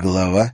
Глава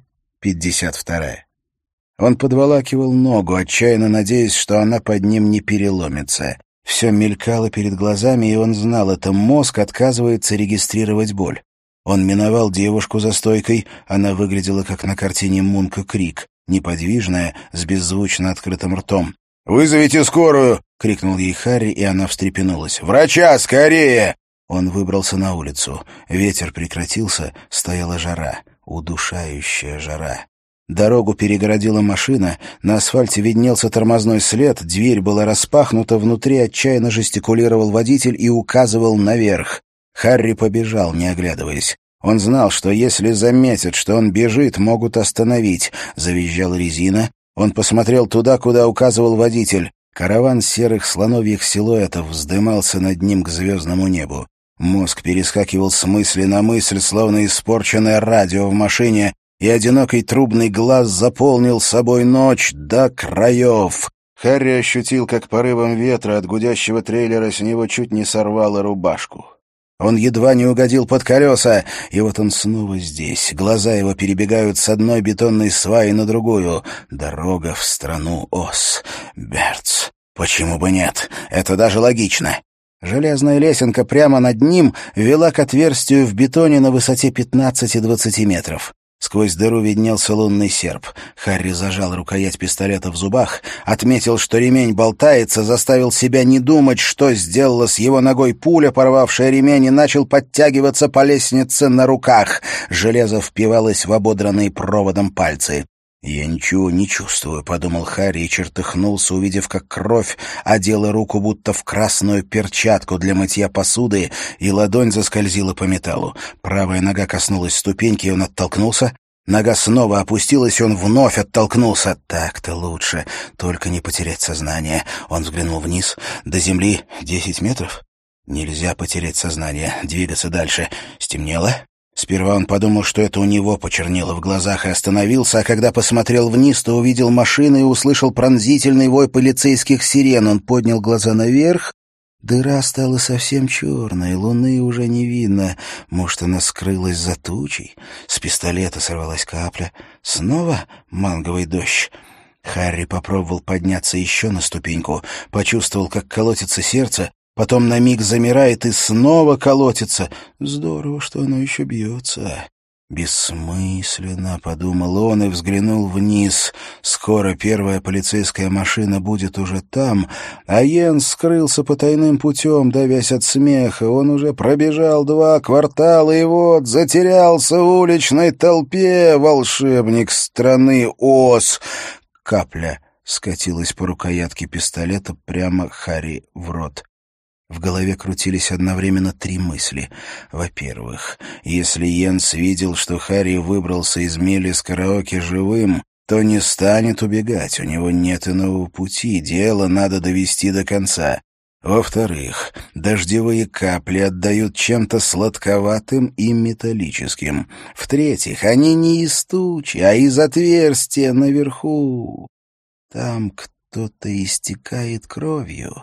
52. Он подволакивал ногу, отчаянно надеясь, что она под ним не переломится. Все мелькало перед глазами, и он знал, это мозг отказывается регистрировать боль. Он миновал девушку за стойкой, она выглядела как на картине Мунка Крик, неподвижная, с беззвучно открытым ртом. «Вызовите скорую!» — крикнул ей Харри, и она встрепенулась. «Врача, скорее!» Он выбрался на улицу. Ветер прекратился, стояла жара, удушающая жара. Дорогу перегородила машина, на асфальте виднелся тормозной след, дверь была распахнута, внутри отчаянно жестикулировал водитель и указывал наверх. Харри побежал, не оглядываясь. Он знал, что если заметят, что он бежит, могут остановить. Завизжала резина. Он посмотрел туда, куда указывал водитель. Караван серых слоновьих силуэтов вздымался над ним к звездному небу. Мозг перескакивал с мысли на мысль, словно испорченное радио в машине, и одинокий трубный глаз заполнил собой ночь до краев. Харри ощутил, как порывом ветра от гудящего трейлера с него чуть не сорвало рубашку. Он едва не угодил под колеса, и вот он снова здесь. Глаза его перебегают с одной бетонной сваи на другую. Дорога в страну Оз. Берц. Почему бы нет? Это даже логично. Железная лесенка прямо над ним вела к отверстию в бетоне на высоте 15-20 метров. Сквозь дыру виднелся лунный серп. Харри зажал рукоять пистолета в зубах, отметил, что ремень болтается, заставил себя не думать, что сделала с его ногой пуля, порвавшая ремень, и начал подтягиваться по лестнице на руках. Железо впивалось в ободранные проводом пальцы. «Я ничего не чувствую», — подумал Харри и чертыхнулся, увидев, как кровь одела руку будто в красную перчатку для мытья посуды, и ладонь заскользила по металлу. Правая нога коснулась ступеньки, и он оттолкнулся. Нога снова опустилась, и он вновь оттолкнулся. Так-то лучше, только не потерять сознание. Он взглянул вниз. До земли 10 метров. Нельзя потерять сознание, двигаться дальше. Стемнело. Сперва он подумал, что это у него почернело в глазах, и остановился, а когда посмотрел вниз, то увидел машины и услышал пронзительный вой полицейских сирен. Он поднял глаза наверх. Дыра стала совсем черной, луны уже не видно. Может, она скрылась за тучей? С пистолета сорвалась капля. Снова манговый дождь. Харри попробовал подняться еще на ступеньку, почувствовал, как колотится сердце, потом на миг замирает и снова колотится. Здорово, что оно еще бьется. «Бессмысленно», — подумал он и взглянул вниз. Скоро первая полицейская машина будет уже там, а Йенс скрылся потайным путем, давясь от смеха. Он уже пробежал 2 квартала и вот затерялся в уличной толпе. Волшебник страны Оз. Капля скатилась по рукоятке пистолета прямо Харри в рот. В голове крутились одновременно 3 мысли. Во-первых, если Йенс видел, что Харри выбрался из Мелис караоке живым, то не станет убегать, у него нет иного пути, дело надо довести до конца. Во-вторых, дождевые капли отдают чем-то сладковатым и металлическим. В-третьих, они не из тучи, а из отверстия наверху. Там кто-то истекает кровью.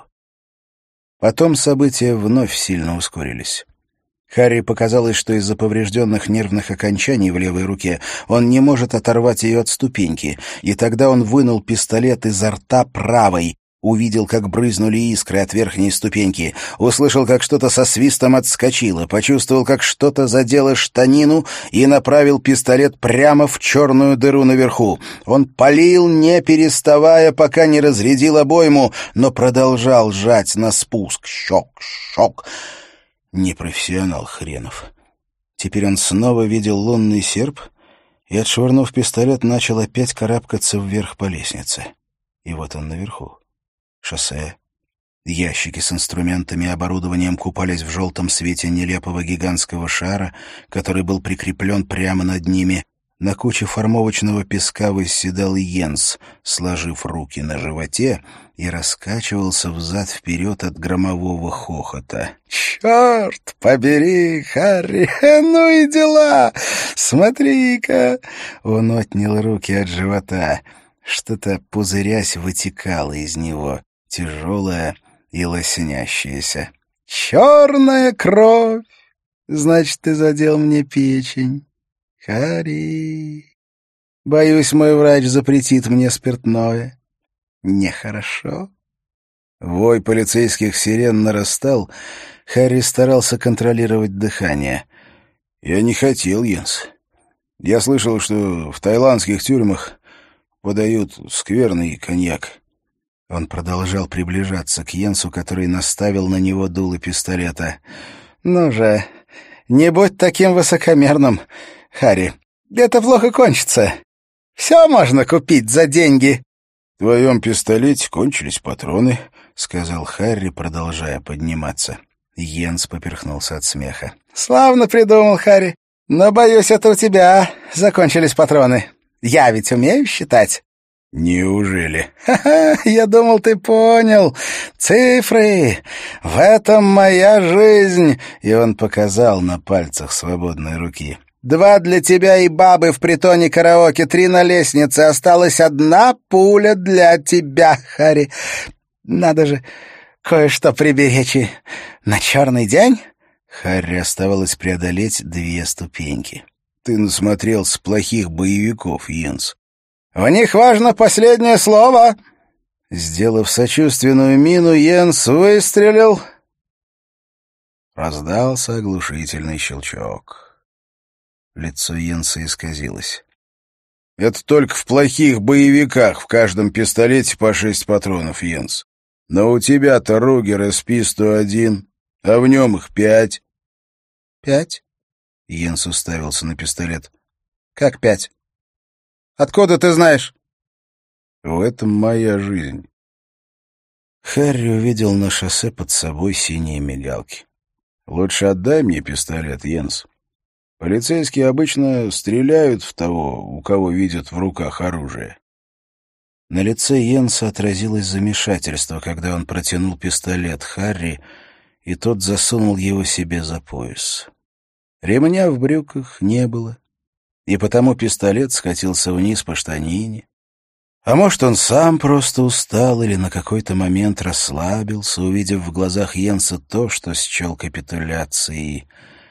Потом события вновь сильно ускорились. Харри показалось, что из-за поврежденных нервных окончаний в левой руке он не может оторвать ее от ступеньки, и тогда он вынул пистолет изо рта правой, увидел, как брызнули искры от верхней ступеньки, услышал, как что-то со свистом отскочило, почувствовал, как что-то задело штанину и направил пистолет прямо в черную дыру наверху. Он палил, не переставая, пока не разрядил обойму, но продолжал жать на спуск. Щелк, щелк. Непрофессионал хренов. Теперь он снова видел лунный серп и, отшвырнув пистолет, начал опять карабкаться вверх по лестнице. И вот он наверху. Шоссе. Ящики с инструментами и оборудованием купались в желтом свете нелепого гигантского шара, который был прикреплен прямо над ними. На куче формовочного песка восседал Йенс, сложив руки на животе, и раскачивался взад-вперед от громового хохота. «Черт побери, Харри! Ну и дела! Смотри-ка!» Он отнял руки от живота. Что-то, пузырясь, вытекало из него, тяжелое и лоснящееся. «Черная кровь! Значит, ты задел мне печень. Харри, боюсь, мой врач запретит мне спиртное. Нехорошо». Вой полицейских сирен нарастал. Харри старался контролировать дыхание. «Я не хотел, Йенс. Я слышал, что в таиландских тюрьмах подают скверный коньяк». Он продолжал приближаться к Йенсу, который наставил на него дуло пистолета. «Ну же, не будь таким высокомерным, Харри. Это плохо кончится. Все можно купить за деньги». «В твоем пистолете кончились патроны», — сказал Харри, продолжая подниматься. Йенс поперхнулся от смеха. «Славно придумал, Харри. Но, боюсь, это у тебя закончились патроны. Я ведь умею считать». «Неужели?» «Ха-ха, я думал, ты понял. Цифры. В этом моя жизнь». И он показал на пальцах свободной руки. 2 для тебя и бабы в притоне караоке, 3 на лестнице. Осталась 1 пуля для тебя, Харри. Надо же кое-что приберечь и на черный день». Харри оставалось преодолеть 2 ступеньки. «Ты насмотрелся плохих боевиков, Йенс. В них важно последнее слово». Сделав сочувственную мину, Йенс выстрелил. Раздался оглушительный щелчок. Лицо Йенса исказилось. «Это только в плохих боевиках в каждом пистолете по 6 патронов, Йенс. Но у тебя-то Ругер SP-101, а в нем их 5». «5?» — Йенс уставился на пистолет. «Как 5? Откуда ты знаешь?» «В этом моя жизнь». Харри увидел на шоссе под собой синие мигалки. «Лучше отдай мне пистолет, Йенс. Полицейские обычно стреляют в того, у кого видят в руках оружие». На лице Йенса отразилось замешательство, когда он протянул пистолет Харри, и тот засунул его себе за пояс. Ремня в брюках не было, и потому пистолет скатился вниз по штанине. А может, он сам просто устал или на какой-то момент расслабился, увидев в глазах Йенса то, что счел капитуляцией,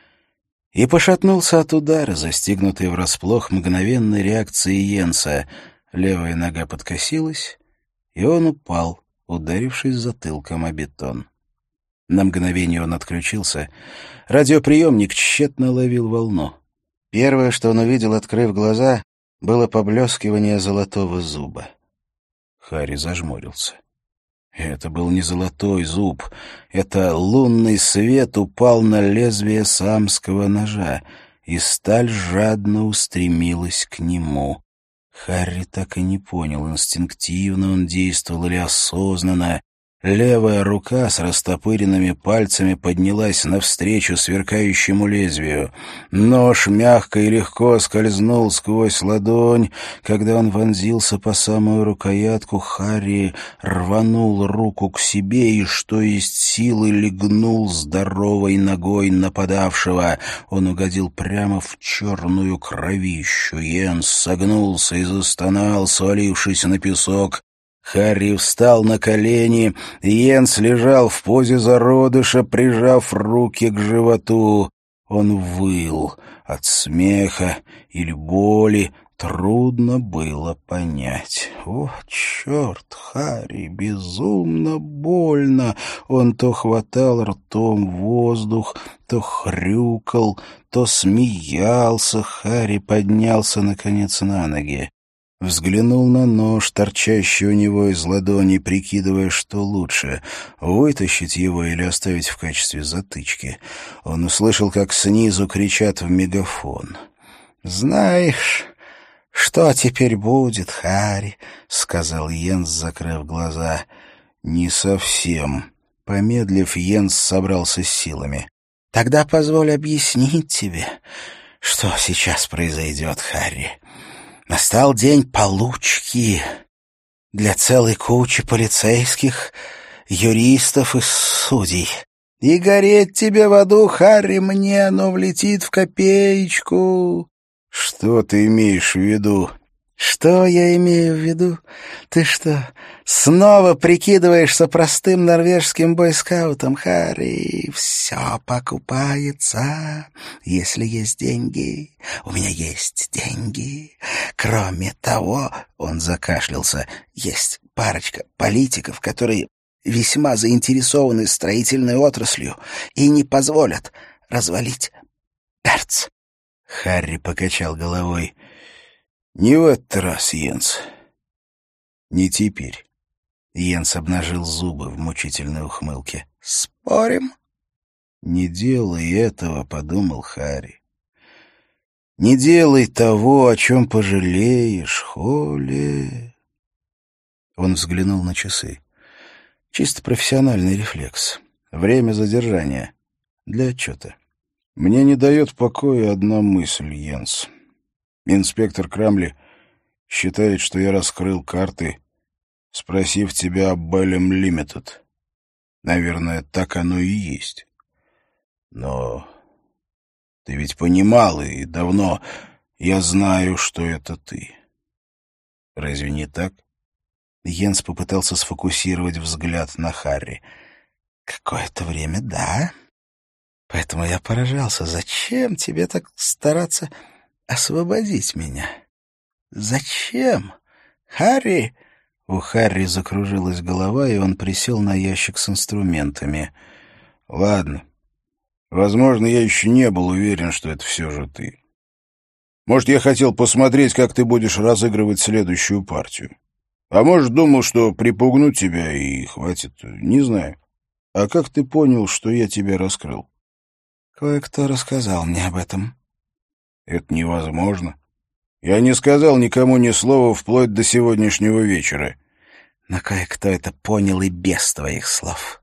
и пошатнулся от удара, застигнутый врасплох мгновенной реакции Йенса. Левая нога подкосилась, и он упал, ударившись затылком о бетон. На мгновение он отключился. Радиоприемник тщетно ловил волну. Первое, что он увидел, открыв глаза, было поблескивание золотого зуба. Харри зажмурился. Это был не золотой зуб. Это лунный свет упал на лезвие самского ножа, и сталь жадно устремилась к нему. Харри так и не понял, инстинктивно он действовал или осознанно. Левая рука с растопыренными пальцами поднялась навстречу сверкающему лезвию. Нож мягко и легко скользнул сквозь ладонь. Когда он вонзился по самую рукоятку, Харри рванул руку к себе и, что есть силы, легнул здоровой ногой нападавшего. Он угодил прямо в черную кровищу. Йенс согнулся и застонал, свалившись на песок. Харри встал на колени, Йенс лежал в позе зародыша, прижав руки к животу. Он выл от смеха или боли, трудно было понять. О, черт, Харри, безумно больно! Он то хватал ртом воздух, то хрюкал, то смеялся. Харри поднялся, наконец, на ноги. Взглянул на нож, торчащий у него из ладони, прикидывая, что лучше — вытащить его или оставить в качестве затычки. Он услышал, как снизу кричат в мегафон. «Знаешь, что теперь будет, Харри?» — сказал Йенс, закрыв глаза. «Не совсем». Помедлив, Йенс собрался с силами. «Тогда позволь объяснить тебе, что сейчас произойдет, Харри. Настал день получки для целой кучи полицейских, юристов и судей. И гореть тебе в аду, Харри, мне оно влетит в копеечку». «Что ты имеешь в виду?» «Что я имею в виду? Ты что, снова прикидываешься простым норвежским бойскаутом, Харри? Все покупается, если есть деньги. У меня есть деньги. Кроме того...» — он закашлялся. «Есть парочка политиков, которые весьма заинтересованы строительной отраслью и не позволят развалить Перц». Харри покачал головой. «Не в этот раз, Йенс. Не теперь». Йенс обнажил зубы в мучительной ухмылке. «Спорим?» «Не делай этого», — подумал Харри. «Не делай того, о чем пожалеешь, Холли». Он взглянул на часы. Чисто профессиональный рефлекс. Время задержания. Для отчета. «Мне не дает покоя одна мысль, Йенс. Инспектор Крамли считает, что я раскрыл карты, спросив тебя об Беллем Лимитед. Наверное, так оно и есть. Но ты ведь понимал, и давно я знаю, что это ты. Разве не так?» Йенс попытался сфокусировать взгляд на Харри. «Какое-то время, да. Поэтому я поражался. Зачем тебе так стараться освободить меня? Зачем? Харри?» У Харри закружилась голова, и он присел на ящик с инструментами. «Ладно. Возможно, я еще не был уверен, что это все же ты. Может, я хотел посмотреть, как ты будешь разыгрывать следующую партию. А может, думал, что припугну тебя, и хватит. Не знаю. А как ты понял, что я тебя раскрыл?» «Кое-кто рассказал мне об этом». «Это невозможно. Я не сказал никому ни слова вплоть до сегодняшнего вечера». «Но кое-кто это понял и без твоих слов».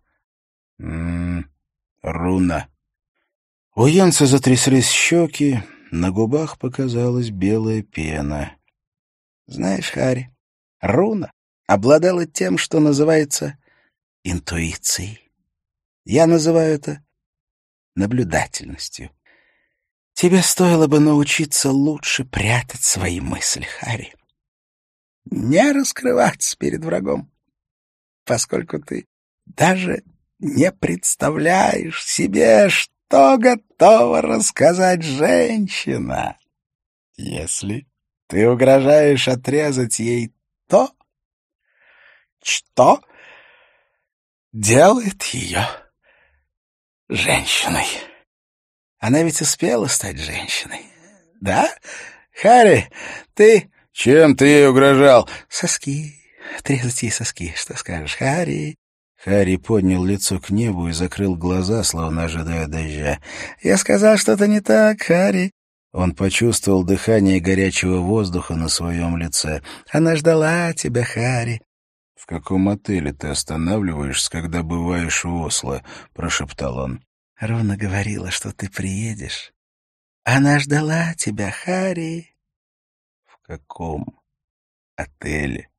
Руна». У Йенса затряслись щеки, на губах показалась белая пена. «Знаешь, Харри, руна обладала тем, что называется интуицией. Я называю это наблюдательностью. Тебе стоило бы научиться лучше прятать свои мысли, Харри. Не раскрываться перед врагом, поскольку ты даже не представляешь себе, что готова рассказать женщина, если ты угрожаешь отрезать ей то, что делает ее женщиной. Она ведь успела стать женщиной. Да, Харри, ты...» «Чем ты ей угрожал?» «Соски. Отрезать ей соски. Что скажешь, Харри?» Харри поднял лицо к небу и закрыл глаза, словно ожидая дождя. «Я сказал что-то не так, Харри». Он почувствовал дыхание горячего воздуха на своем лице. «Она ждала тебя, Харри». «В каком отеле ты останавливаешься, когда бываешь в Осло?» — прошептал он. «Руна говорила, что ты приедешь. Она ждала тебя, Харри». «В каком отеле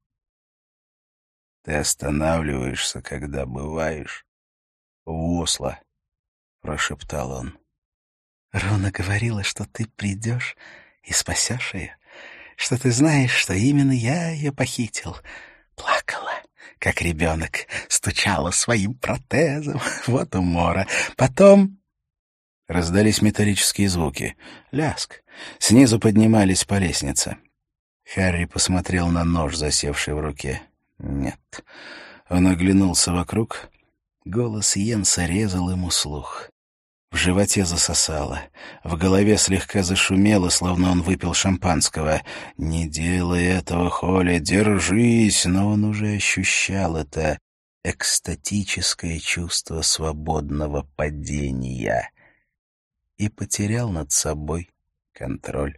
ты останавливаешься, когда бываешь в Осло?» — прошептал он. «Руна говорила, что ты придешь и спасешь ее, что ты знаешь, что именно я ее похитил. Плакала, как ребенок, стучала своим протезом. Вот умора. Потом...» Раздались металлические звуки. Ляск. Снизу поднимались по лестнице. Харри посмотрел на нож, засевший в руке. Нет. Он оглянулся вокруг. Голос Йенса резал ему слух. В животе засосало. В голове слегка зашумело, словно он выпил шампанского. «Не делай этого, Холли, держись!» Но он уже ощущал это экстатическое чувство свободного падения и потерял над собой контроль.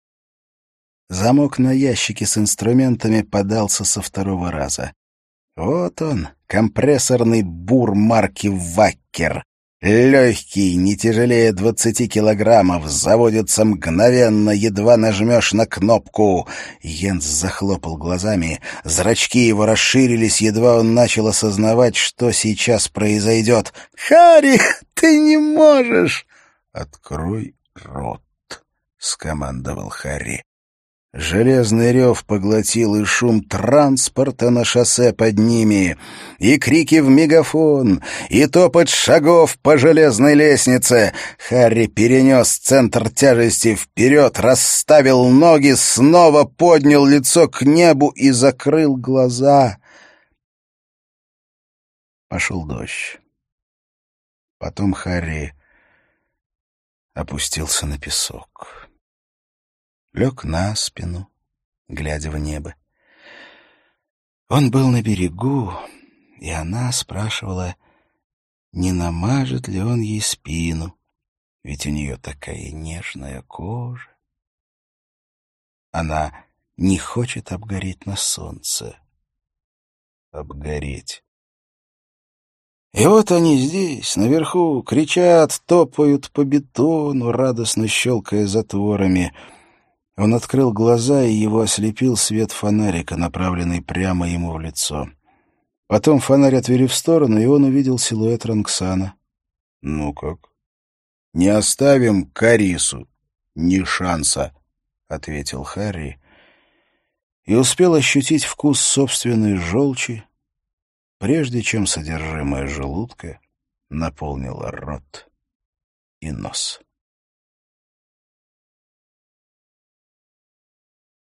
Замок на ящике с инструментами подался со второго раза. Вот он, компрессорный бур марки «Ваккер». Легкий, не тяжелее 20 килограммов, заводится мгновенно, едва нажмешь на кнопку. Йенс захлопал глазами, зрачки его расширились, едва он начал осознавать, что сейчас произойдет. «Харри, ты не можешь!» «Открой рот», — скомандовал Харри. Железный рев поглотил и шум транспорта на шоссе под ними, и крики в мегафон, и топот шагов по железной лестнице. Харри перенес центр тяжести вперед, расставил ноги, снова поднял лицо к небу и закрыл глаза. Пошел дождь. Потом Харри опустился на песок. Лег на спину, глядя в небо. Он был на берегу, и она спрашивала, не намажет ли он ей спину, ведь у нее такая нежная кожа. Она не хочет обгореть на солнце. Обгореть. И вот они здесь, наверху, кричат, топают по бетону, радостно щелкая затворами. Он открыл глаза, и его ослепил свет фонарика, направленный прямо ему в лицо. Потом фонарь отвели в сторону, и он увидел силуэт Роксаны. «Ну как?» «Не оставим Карису. Ни шанса», — ответил Харри, и успел ощутить вкус собственной желчи, прежде чем содержимое желудка наполнило рот и нос.